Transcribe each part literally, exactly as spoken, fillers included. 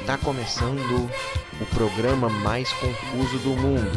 Está começando o programa mais confuso do mundo.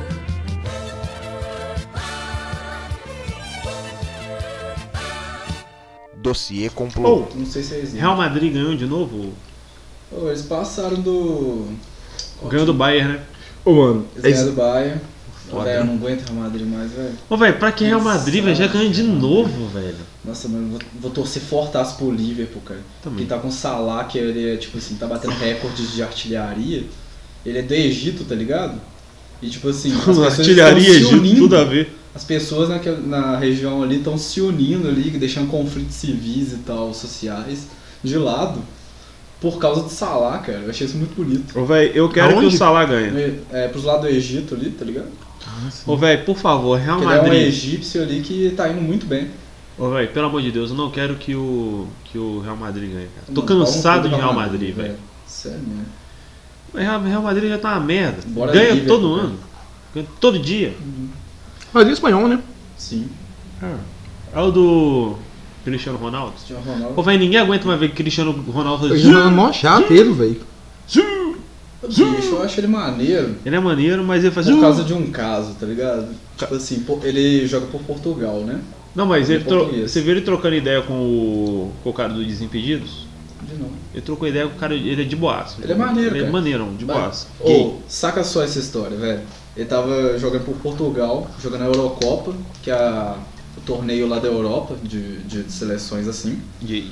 Dossiê Complô. Oh, não sei se é isso. Real Madrid ganhou de novo? Oh, eles passaram do... Ganhou do Bayern, né? Ô, mano, Eles ganharam do Bayern. Foda, Velho, eu né? não aguento Real Madrid mais, velho. Ô, velho, pra que Real Madrid, velho, já ganha de Nossa, novo, velho. Nossa, mano, vou, vou torcer fortaço pro Liverpool, cara. Também. Que tá com o Salah, que ele é, tipo assim, tá batendo recordes de artilharia. Ele é do Egito, tá ligado? E tipo assim, as pessoas Artilharia, estão se Egito, unindo. tudo a ver. As pessoas naquela, na região ali estão se unindo ali, deixando conflitos civis e tal, sociais, de lado, por causa do Salah, cara. Eu achei isso muito bonito. Ô, velho, eu quero Aonde? que o Salah ganhe. É, pros lados do Egito ali, tá ligado? Ô, velho, por favor, Real Porque ele é um Madrid. egípcio ali que tá indo muito bem. Ô, velho, pelo amor de Deus, eu não quero que o, que o Real Madrid ganhe, cara. Tô Mano, cansado pau no de cu do Real Madrid, velho. Sério mesmo. O Real Real Madrid já tá uma merda. Bora Ganha Liverpool, todo cara. ano. Ganha todo dia. Madrid espanhol, né? Sim. É o do Cristiano Ronaldo. Cristiano Ronaldo. Pô, velho, ninguém aguenta mais ver Cristiano Ronaldo Ele fazer. é mó chato ele, velho. Bicho, eu acho ele maneiro Ele é maneiro, mas ele faz. por causa de um caso, tá ligado? Tipo assim, pô, ele joga por Portugal, né? Não, mas Ele ele é tro... português. você viu ele trocando ideia com o, com o cara do Desimpedidos? De novo. Ele trocou ideia com o cara, ele é de boaço. Ele é maneiro, Ele é cara. maneirão, de boaço. Ô, saca só essa história, velho. Ele tava jogando por Portugal, jogando a Eurocopa, que é a, o torneio lá da Europa, de, de seleções assim. Gay.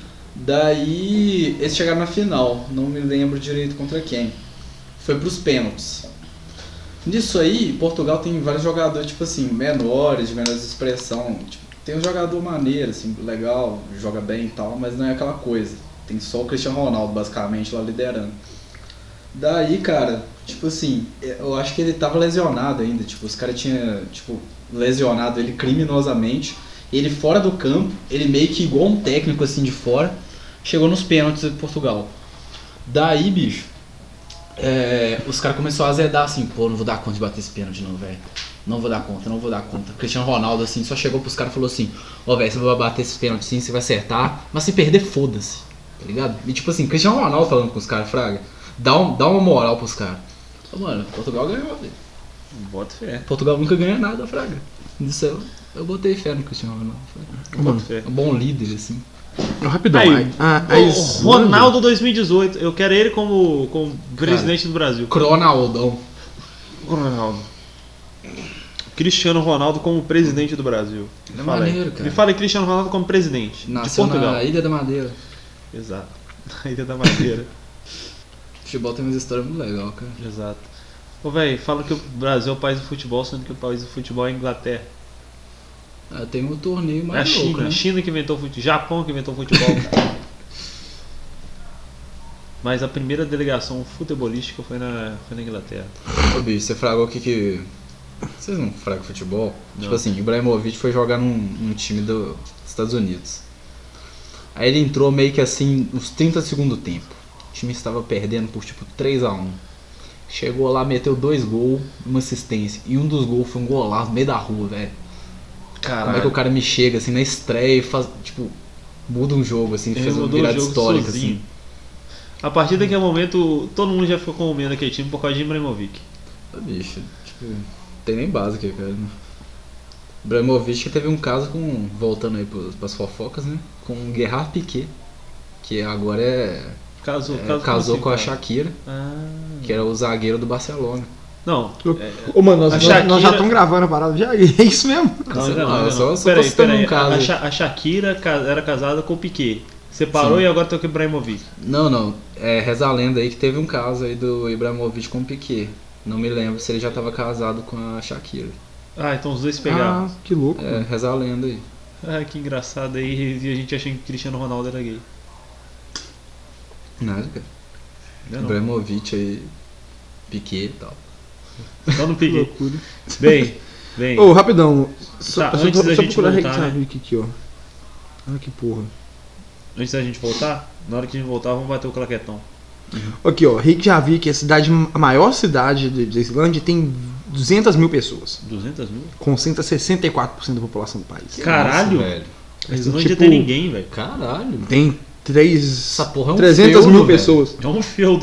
Daí eles chegaram na final, não me lembro direito contra quem. Foi pros pênaltis. Nisso aí, Portugal tem vários jogadores, tipo assim, menores, de menor expressão. Tipo, tem um jogador maneiro, assim, legal, joga bem e tal, mas não é aquela coisa. Tem só o Cristiano Ronaldo, basicamente, lá liderando. Daí, cara, tipo assim, eu acho que ele tava lesionado ainda, tipo, os caras tinham, tipo, lesionado ele criminosamente. Ele fora do campo, ele meio que igual um técnico, assim, de fora, chegou nos pênaltis de Portugal. Daí, bicho, é, os caras começaram a azedar assim, pô, não vou dar conta de bater esse pênalti não, velho. Não vou dar conta, não vou dar conta. Cristiano Ronaldo, assim, só chegou pros caras e falou assim, ó, oh, velho, você vai bater esse pênalti sim, você vai acertar, mas se perder, foda-se, tá ligado? E tipo assim, Cristiano Ronaldo falando com os caras, fraga, dá, um, dá uma moral pros caras. Ô, mano, Portugal ganhou, velho. Bota fé. Portugal nunca ganha nada, fraga. Isso eu, eu botei fé no Cristiano Ronaldo. Fraga. Bota fé. É um bom líder, assim. Rapidão. Aí, a, a o Islândia- Ronaldo dois mil e dezoito, eu quero ele como, como presidente do Brasil. Cronaldão. Ronaldo. Cristiano Ronaldo como presidente do Brasil. Ele é Fala aí. maneiro, cara. Me fala aí, Cristiano Ronaldo como presidente Nasceu de Portugal. na Ilha da Madeira. Exato. Na Ilha da Madeira. Futebol tem umas histórias muito legais, cara. Exato. Ô, velho, fala que o Brasil é o país do futebol, sendo que o país do futebol é a Inglaterra. Ah, tem um torneio É a mais China. louco, né? China que inventou o futebol. Japão que inventou o futebol. Mas a primeira delegação futebolística foi na, foi na Inglaterra. Ô, bicho, você fragou o que que... Vocês não fragam futebol? Não. Tipo assim, Ibrahimovic foi jogar num, num time dos Estados Unidos. Aí ele entrou meio que assim, uns trinta do segundo tempo. O time estava perdendo por tipo três a um. Chegou lá, meteu dois gols, uma assistência. E um dos gols foi um golaço no meio da rua, velho. Como é que o cara me chega assim na estreia e faz, tipo, muda um jogo assim, Ele fez uma mudou o virada jogo histórica sozinho. assim. A partir daquele momento, todo mundo já ficou comendo aquele time por causa de Ibrahimovic. Ô, bicho, tipo, não tem nem base aqui, cara. Ibrahimovic que teve um caso com, voltando aí pros, pras fofocas, né? Com o Gerard Piqué, que agora é, Casou, é, casou, casou assim, com a cara? Shakira, Ah. que era o zagueiro do Barcelona. Não, é, Ô, mano, nós, A nós- nós já Shakira- estamos gravando a parada. Já, é isso mesmo? não, Sei não, lá, não, só- não. só Peraí, tô citando peraí. um caso A, aí. Sha- a Shakira ca- era casada com o Piqué. Separou Sim. e agora tá com o Ibrahimovic. Não, não, é, reza a lenda aí que teve um caso aí do Ibrahimovic com o Piqué. Não me lembro se ele já estava casado com a Shakira. Ah, então os dois se pegaram. Ah, que louco. É, reza a lenda aí. Ah, que engraçado aí. E a gente achando que Cristiano Ronaldo era gay. Nada, cara. Não, não. Ibrahimovic aí, Piqué e tal. Só no Que Piqué. loucura. Bem, bem. Ô, rapidão. Só, Tá, só, antes só da gente procurar voltar, Reykjavik né? aqui, aqui, ó. Ah, que porra. Antes da gente voltar, na hora que a gente voltar, vamos bater o claquetão. Aqui, ó. Reykjavik é a, cidade, a maior cidade de- da Islândia, tem duzentas mil pessoas. duzentas mil? Concentra sessenta e quatro por cento da população do país. Caralho! Nossa, velho. Mas não Tipo, ia ter ninguém, velho. Caralho. Tem três, Essa porra é um trezentas feudo, mil velho. pessoas. É um feudo.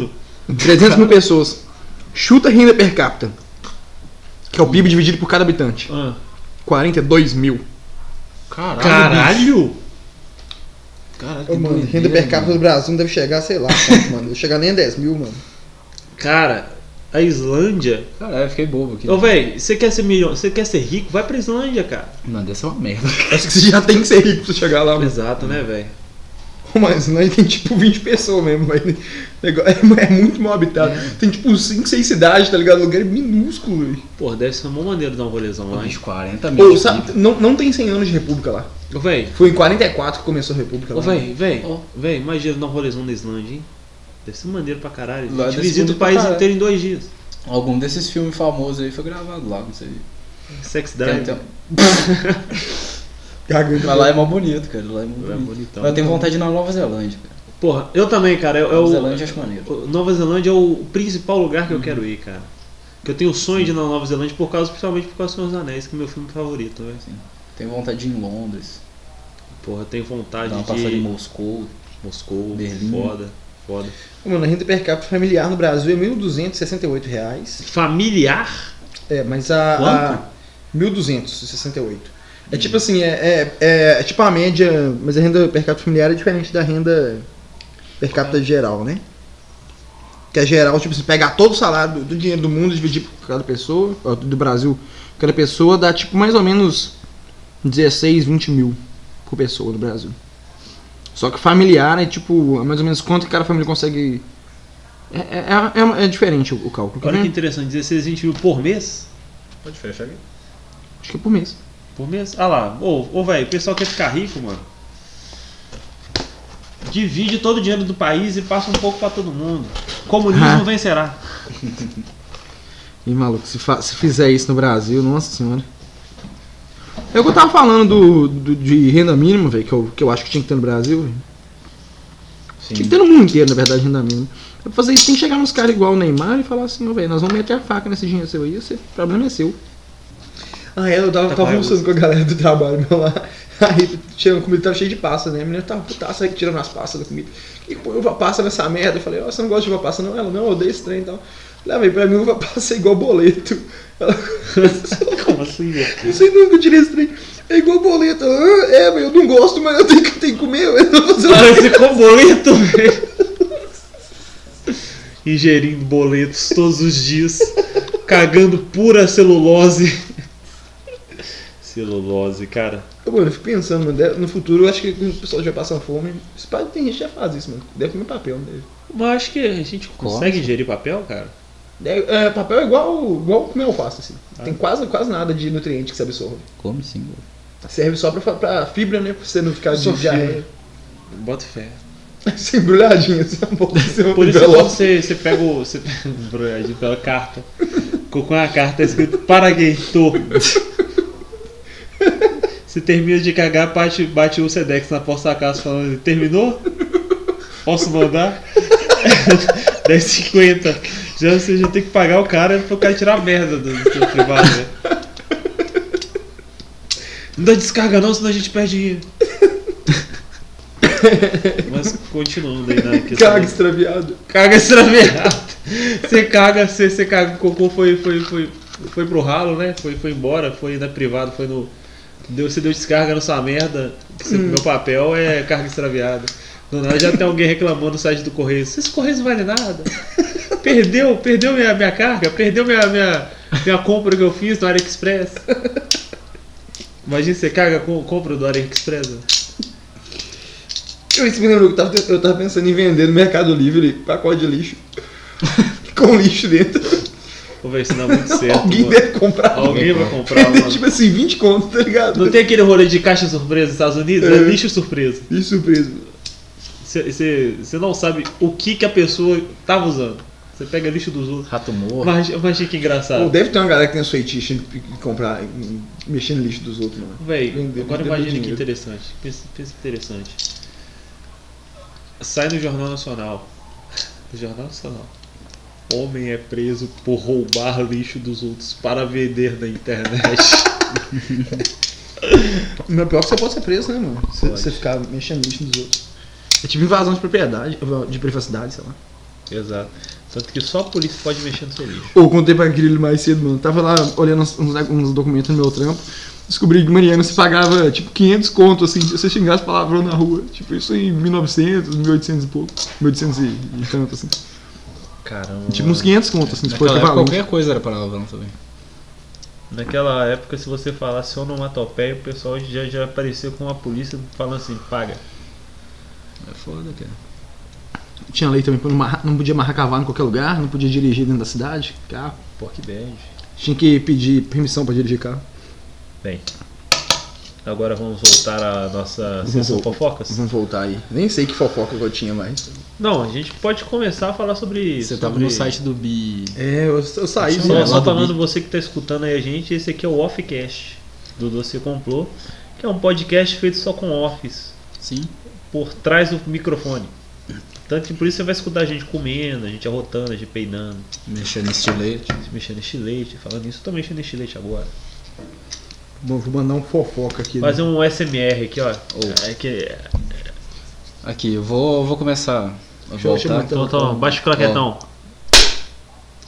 trezentas mil pessoas. Chuta a renda per capita. Que é o P I B dividido por cada habitante. Ah. quarenta e dois mil. Caralho. Caralho! Caralho, que Ô, mano, doideira, renda per capita mano. do Brasil não deve chegar, sei lá, quanto, mano. Deve chegar nem a dez mil, mano. Cara, a Islândia. Caralho, eu fiquei bobo aqui. Ô, véi, você quer ser milhão, você quer ser rico? Vai pra Islândia, cara. Mano, deve ser uma merda. Acho que você já tem que ser rico pra você chegar lá, mano. Exato, né, velho? Mas lá tem tipo vinte pessoas mesmo, velho. É muito mal habitado. É. Tem tipo cinco, seis cidades, tá ligado? O lugar é minúsculo, velho. Porra, deve ser uma maneira de dar um rolezão lá, hein? Bicho, quarenta mil. Pô, de sabe, P I B. não, não tem cem anos de república lá. Ô, véi, Foi em quarenta e quatro que começou a república lá. ô, véi, véi, Ó. véi, imagina dar um rolezão na Islândia, hein? Deve ser maneiro pra caralho. Lá A gente deve ser visita o bonito pra país caralho. inteiro em dois dias. Algum desses filmes famosos aí foi gravado lá, não sei. Sex Tem- Dive. tem- Garganta. Mas lá é mó bonito, cara. Lá é mó É bonito. bonitão. Mas eu tenho vontade de ir na Nova Zelândia, cara. Porra, eu também, cara. É, é Nova o, Zelândia eu acho maneiro. o- Nova Zelândia é o principal lugar que eu quero ir, cara. Que eu tenho o sonho de ir na Nova Zelândia por causa, principalmente por causa do Senhor dos Anéis, que é meu filme favorito, velho. Tenho vontade de ir em Londres, Porra, eu tenho vontade dar uma de passada em ir Moscou. Moscou, Berlim. foda, foda. Mano, a renda per capita familiar no Brasil é mil duzentos e sessenta e oito reais. Familiar? É, mas a. Quanto? a mil duzentos e sessenta e oito. É tipo assim, é, é, é, é tipo a média, mas a renda per capita familiar é diferente da renda per capita geral, né? Que é geral, tipo, você pegar todo o salário do, do dinheiro do mundo e dividir por cada pessoa, ó, do Brasil, cada pessoa dá tipo mais ou menos dezesseis, vinte mil por pessoa no Brasil. Só que familiar é tipo, é mais ou menos quanto que cada família consegue. É, é, é, é diferente o, o cálculo. Olha que né? interessante, dezesseis, vinte mil por mês? Pode fechar aqui. Acho que é por mês. Por mês? Ah lá, ô, ô velho, o pessoal quer ficar rico, mano. Divide todo o dinheiro do país e passa um pouco pra todo mundo. Comunismo Ah. vencerá. Ih, maluco, se, fa- se fizer isso no Brasil, nossa senhora. É o que eu tava falando do, do- de renda mínima, velho, que eu, que eu acho que tinha que ter no Brasil, velho. Sim. Tinha que ter no mundo inteiro, na verdade, renda mínima. Pra fazer isso tem que chegar nos caras igual o Neymar e falar assim, ó, velho, nós vamos meter a faca nesse dinheiro seu aí, esse problema é seu. Ah, é, eu tava, Tá tava com almoçando com a galera do trabalho meu lá. Aí, tirando comida, tava cheio de passa, né? A menina tava putaça aí tirando as passas da comida. E põe uva passa nessa merda. Eu falei, ó, você não gosta de uva passa não? Ela, não, eu odeio esse trem e tal. Falei, ah, velho, pra mim uva passa é igual boleto. Ela, Como assim, velho? não sei nunca eu tirei esse trem. É igual boleto. Ah, é, velho, eu não gosto, mas eu tenho que, tenho que comer. Eu não vou fazer o Parece com boleto, velho. Ingerindo boletos todos os dias. Cagando pura celulose. Celulose, cara. Mano, eu fico pensando, mano, deve- no futuro eu acho que o pessoal já passa fome. Esse pai tem gente que já faz isso, mano. Deve comer papel, não deve. Mas acho que a gente consegue ingerir papel, cara. Deve- é, papel é igual, igual comer alface, assim. Ah. Tem quase, quase nada de nutriente que você absorve. Come sim, velho. Serve só pra, pra fibra, né? Pra você não ficar de Só diarreia. Bota fé. Sem embrulhadinha, assim, um pouco assim, Por isso que envelope. quando você, você pega o. Você pega um embrulhadinho pela carta. Com a carta escrito Paragueitor. Você termina de cagar, bate, bate o Sedex na porta da casa falando, terminou? Posso mandar? dez e cinquenta. Já você já tem que pagar o cara pra o cara tirar a merda do, do seu privado, né? Não dá descarga não, senão a gente perde dinheiro. Mas continuando aí na questão. Caga extraviado. Caga extraviado. Você caga, você, você caga, o cocô foi, foi, foi, foi pro ralo, né? Foi, foi embora, foi na privada, foi no. Deu, você deu descarga na sua merda. Você, Hum. Meu papel é carga extraviada. Do nada já tem alguém reclamando no site do Correio. Esses Correios não valem nada. Perdeu, perdeu minha, minha carga, perdeu minha, minha, minha compra que eu fiz no AliExpress. Imagina você caga com compra do AliExpress. né? Eu, isso me lembrou que eu tava, eu tava pensando em vender no Mercado Livre pacote de lixo. Com lixo dentro. Vou ver se dá muito certo. Alguém mano. deve comprar. Alguém vai comprar, Vender, mano. tipo assim, vinte contos, tá ligado? Não tem aquele rolê de caixa surpresa nos Estados Unidos? É, É. lixo surpresa. De surpresa. Você não sabe o que, que a pessoa tava usando. Você pega lixo dos outros. Rato morto. Imagina, imagina que engraçado. Ou deve ter uma galera que tem esse feitiço de comprar, em- mexer no lixo dos outros, mano. Véi, Vender, agora vender imagina que dinheiro. interessante. Pensa, pensa que interessante. Sai no Jornal Nacional. No Jornal Nacional. Homem é preso por roubar lixo dos outros para vender na internet. Mas pior que você pode ser preso, né, mano? Se Pode. você ficar mexendo no lixo dos outros. É tipo invasão de propriedade, de privacidade, sei lá. Exato. Tanto que só a polícia pode mexer no seu lixo. Ou contei pra Grilo mais cedo, mano. Tava lá olhando uns, uns, uns documentos no meu trampo. Descobri que Mariana se pagava tipo quinhentos conto, assim, se você xingasse palavrão na rua. Tipo, isso em mil e novecentos, mil e oitocentos e pouco. mil e oitocentos e, e tanto, assim. Caramba. Tipo, uns quinhentos conto, assim, se for Naquela época, equivalente. qualquer coisa era palavrão também. Naquela época, se você falasse onomatopeia, o pessoal já, já apareceu com a polícia falando assim, paga. É foda, cara. Tinha lei também, pra não, marrar- não podia amarrar cavalo em qualquer lugar, não podia dirigir dentro da cidade, carro. Pô, que bad. Tinha que pedir permissão pra dirigir carro. Bem, agora vamos voltar à nossa sessão voltar. fofocas? Vamos voltar aí. Nem sei que fofoca que eu tinha mais. Não, a gente pode começar a falar sobre Você sobre... tava no site do Bi. É, eu, eu saí. Só- Só, É, só lá do falando Bi. você que está escutando aí a gente, esse aqui é o Offcast do Doce Complô, que é um podcast feito só com offs, Sim. por trás do microfone. Tanto que por isso você vai escutar a gente comendo, a gente arrotando, a gente peidando, Mexendo nesse estilete. mexendo em estilete. Falando nisso, eu tô mexendo em estilete agora. Bom, vou mandar um fofoca aqui. Fazer um S M R aqui, ó. Oh. É que... Aqui, eu vou, vou começar a Deixa eu- deixa eu voltar. botar- Então, então, baixa o claquetão.